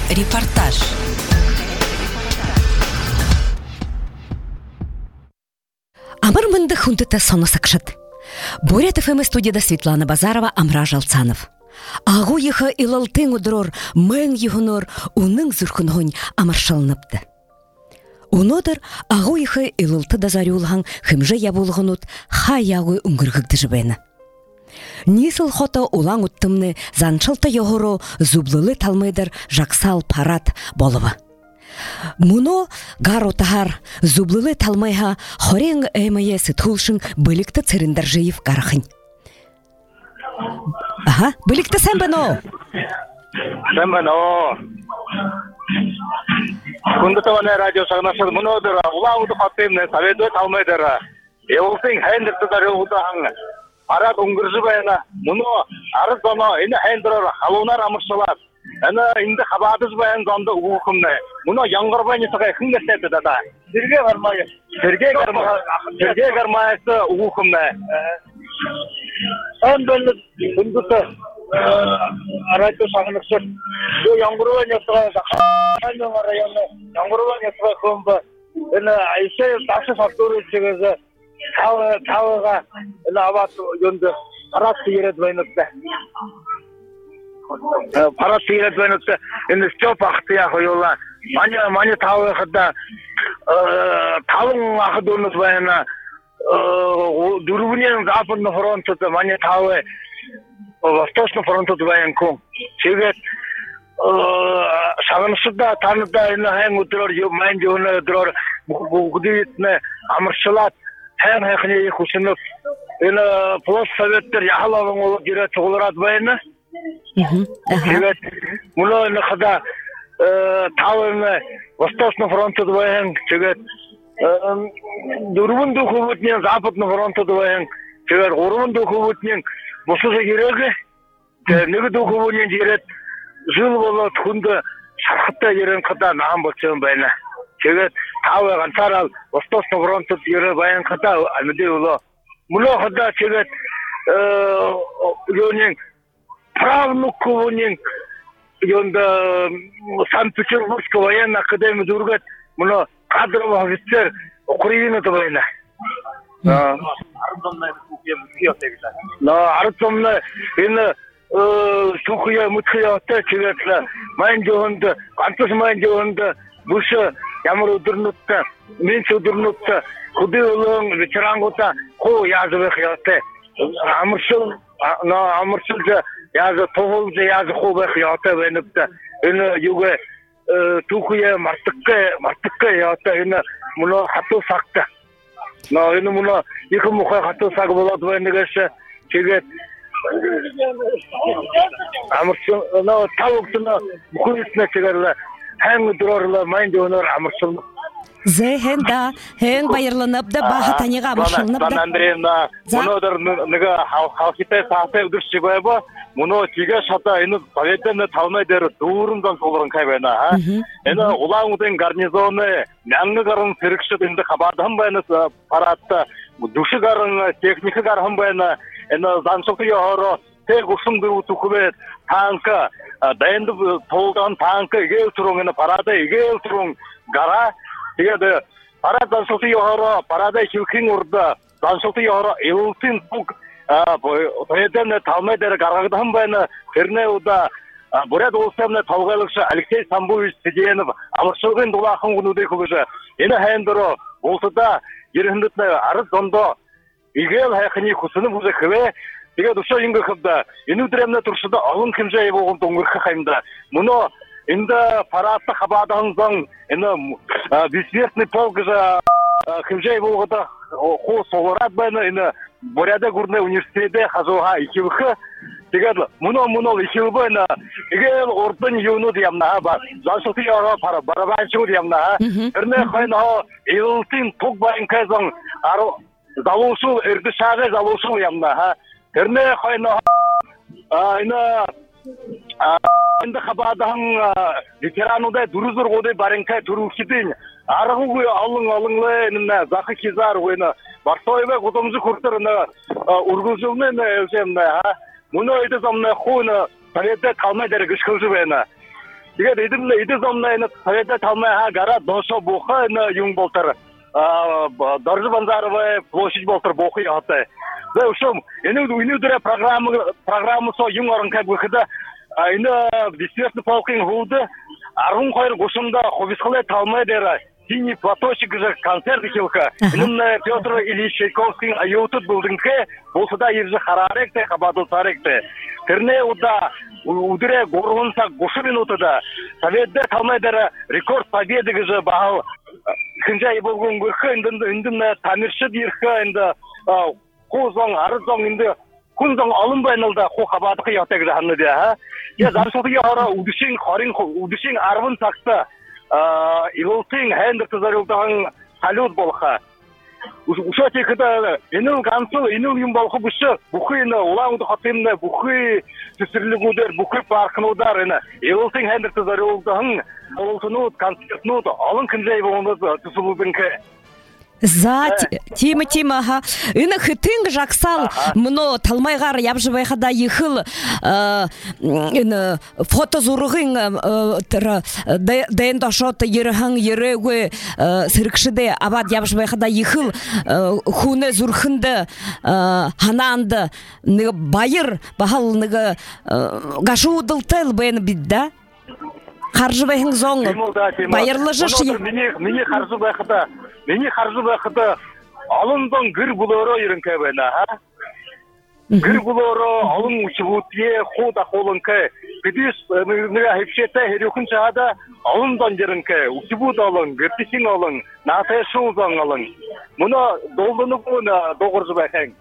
Репортаж. Амырмынды хундыта соны сакшат. Бурят ФМ студияда Светлана Базарова, Амра Жалцанов. Агу йыхы илалтың удырор, мәң йыхынор, уның зүркінғын амаршалыныпты. Унодыр агу йыхы илалты дазарюлған хымжы ябулғынут хай-ягу үңгіргікті жібені. Нисыл хота улаң уттымны занчылты йоғыру зублылы талмайдыр жақсал парат болывы. Муно гару тахар зублылы талмайха хорен әмәйе сытхулшын білікті цириндар жиев гарахын. Ага, білікті сән бәно? Сән бәно. Күндітіваны радио сағынашыр мұнодыр, улауды қаттымны советуы талмайдыр. Еуылтың хәйіндірті дары ұғыдағын. Арат ұңгыржы байына, мұны арыз зана, ені хәйіндірір, халуынар амыршылар. Әні инді қабадыз байын занды ұғықымны. Мұны яңғыр байнысыға күнгістәді дада. Серге гармайысы ұғықымны. Ән бөлі күндіті радио сағынышыр. Яңғыр байнысыға жаққан районы, яңғыр байнысыға көмбі. Әні айсы ташы фактуры чегізі. Тауыға абат жөнді парат сиерет байнытты. Парат сиерет байнытты. Енді сөп ақтыя қойылла. Мане тауы қыда талың ақыды ұныз байына дүрбінен западны фронтыды. Мане тауы восточны фронтыды байын көң. Сегет шағынышыда таныда әң өтірор, мән жөні өтірор, бұғыдыйтіні амыршылат. Hän häkni kusunut ina plus sovetler yahalawın olup gire çoğulat bayını. Evet. Mulo ina kada tavını Восточный фронту bayın. Evet. Durgun dokuvutnen Западный фронту bayın. Evet. Orun dokuvutnen musuza giregi. Negi dokuvutnen giret. Jıl bolu tundu şarkıtta giren kada nam bolsun bayını. Evet. Тауы ғансарал Восточный фронтты ері баян қыта әлмеде ұлы. Мұлы қыда чегет өңен правнук көңен өңді Санкт-Петербургский военный академия дұрғат мұны кадровый офицер Украина табайна. Арытомны ені сухия мұтхия отта чеветлі майын жоғынды, қантыс майын жоғынды бұшы ямар өдірнутты, менші өдірнутты, құды ұлың, ветерангота, қо язы бәқияты. Амыршыл жа язы, тоғыл жа язы қо бәқияты бәніпті. Үні юге тұқия мартыққа яты, үні мұны қату сақты. Үні мұны екі мұқай қату сағы болады бәнігесі, чегет. Амыршыл, тауықтыны мұқылысына чегерлі. Hän durarlar, mayn döner amırsın. Zehen da, hen bayırlanıp da bahataniga amırsınıp da. Andreyna, munodur nıga halkite sahte udurşi bayba, muno tiga şata eni sovetden talmay der durumdan solurun kaybana ha. Eni ulağın garnizonu, myanlı garın sirkşit indi xabardan bayna paratta, duşi garın tekniki garın bayna, eni zansoktu yohoro, tek usun bir utukubet, tanka, dayandı толған танкы егел тұрыңыны парада егел тұрың ғара егеді парад зансылты еғара парада хилкин ұрды зансылты еғара елтін тұқ тоеден талмайдары ғарағыдан байны керне ұда Бурят олсамны талғайлықшы Алексей Самбович Сиденов алықшылғын дұлақын құнуды күбіжі ені хайындыры олсыда еріндітні арыз зондо егел хайқыни құсыны бұзы көве Теге душа ингі қыбда, ені үдіремне тұршыда алын кімжайы болғын тоңғырқы қаймда. Мұны енді паратты қабадағын заң, ені бессмертный полк жа кімжайы болғыда қол солырат байны, ені Буряда Гурный университеті қажуға екеуіқі. Теге мұны екеуі байны, егел ордын еуіні деймна, жаншылты яға барабаншығы деймна. Үрне қайна елтін тұқ байын кәзің, залушыл, үрді шағы залушыл деймна. Керне қайна енді қабадың ветеранудай дұрызыр қодай барынқай тұрушыдың арғы қой алың-алыңлы әнімна зақы кезар ойны Барсойбе құтымызы көрттіріні ұрғызылны әлсемні мұны өйді замны қойны советте қалмай дәрі күшкілжі бәйні 이게 이들 좀나는 사회자 탈마하 가라 도서 보하는 용 болтар. Доржи Банзаровая площадь болтар бохи хата. Да ушум инудре программы со юм оранкай выхода ина бессмертный полкин гулды арун койр гушумда хобисхле талмай дера. Синий платочек же концерт хилка. Инна Петр Ильич Чайковский аютут булдынке болса да ирже хараректе хабадыл саректе. Терне уда удре горунса гушу минутада Советде талмайдара рекорд победы же бахал хынжай болгон гырхы индин тамирши дирхы инда козон арзон инда kunzong alınbayınılda xo xabadı qiyaqtag hanı diye. Ya zarşotu yara uduşin xarin uduşin arvın saksa ilolting hender tazarıldan salut bolxa. Uşa tekada enil gansıl enil yum bolxa buşı buxuyna ulağıdı xatımna buxuy tüsürlügüder buxuy parkınudar ena ilolting hender tazarıldan oltunu konsertnu alın kinjay bolğunda tüsülübünke. За тима ха ина хытынг жаксал мно талмайгар ябжыбайхада йыхыл ина фото зурыгын ден дашот йырыгын йырыгы сырыкшыде абад ябжыбайхада йыхыл хуне зурхынды хананды байыр бахал ныгы гашудыл тел бен бидда харжыбайхын зоң байырлы жыш мини харжыбайхада Beni harcı vakıda alından gır buloro yürünke bana ha. Gır buloro alın uçubutiye xoda xolunke. Bidis nıga hepşete heriyokun çahada alından yürünke. Uçubut alın, gırtişin alın, nataya şunzan alın. Buna doldunu buna doğurcu bakın.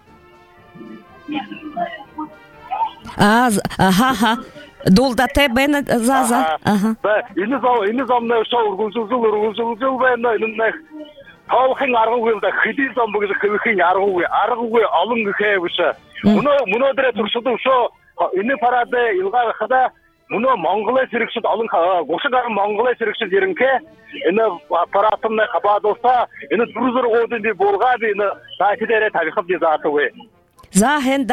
Ha. Долдате бен заза. Ба ini zamda şu urgulcul ben ne Halkın argıwda xidi zambıgı kıvıkın argıwı alın gıkayışı. Bunu dire turşudu şu ini parada ilga xada bunu Mongolia sirikşit alın goşugar Mongolia sirikşit yerinke ini aparatımla xabad olsa ini duruzur godun di bolga di ini takidere tarixib di zatı we. Zahen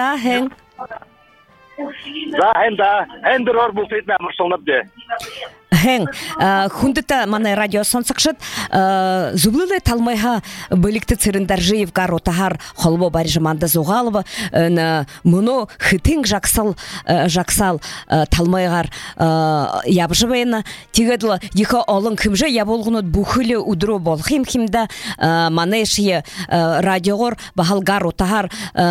Da hender bu fitna mırsalnıp de. Хен хундыта мана радио сонсакшыт зублылы талмайха бөлікті цирындаржиев гару тахар холбо баржыманда зуғалова мұны хытын жақсал талмайғар ябжывайна тигедлы ехо олын кімжі яболғынут бұхылы удру бол химда манешие радиоғыр бағал гару тахар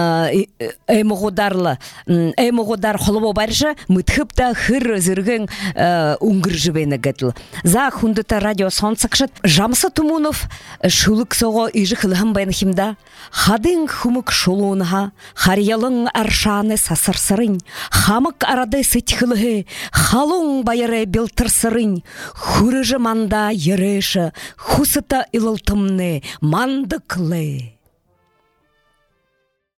эмуғудар холбо баржы мұтхыпта хыр зіргін уңгыржы бенегетл. За хундыта радио сонсакшыт Жамсы Тумунов шулык сого ижихылхым бенхимда хадың хумык шулуынға харьялың аршаны сасырсырын хамык арады сытхылығы халуң байыры белтырсырын хурыжы манда ерышы хусыта илылтымны мандықлы.